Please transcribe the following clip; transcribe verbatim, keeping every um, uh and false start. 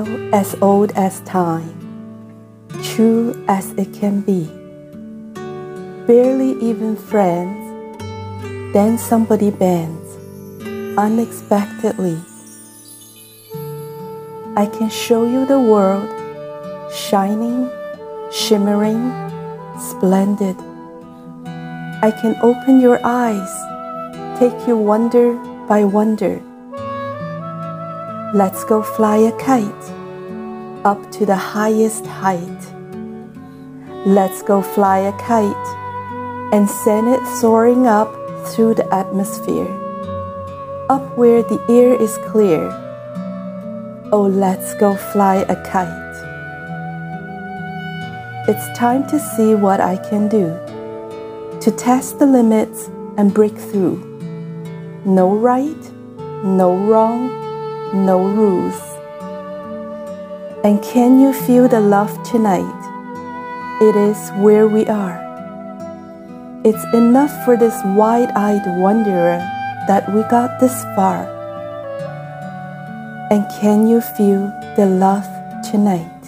as old as time, true as it can be. Barely even friends, then somebody bends unexpectedly. I can show you the world, shining, shimmering, splendid. I can open your eyes, take you wonder by wonder. Let's go fly a kite up to the highest height. Let's go fly a kite and send it soaring up through the atmosphere, up where the air is clear. Oh, let's go fly a kite. It's time to see what I can do, to test the limits and break through. No right, no wrong, no rules. And can you feel the love tonight? It is where we are. It's enough for this wide-eyed wanderer that we got this far. And can you feel the love tonight?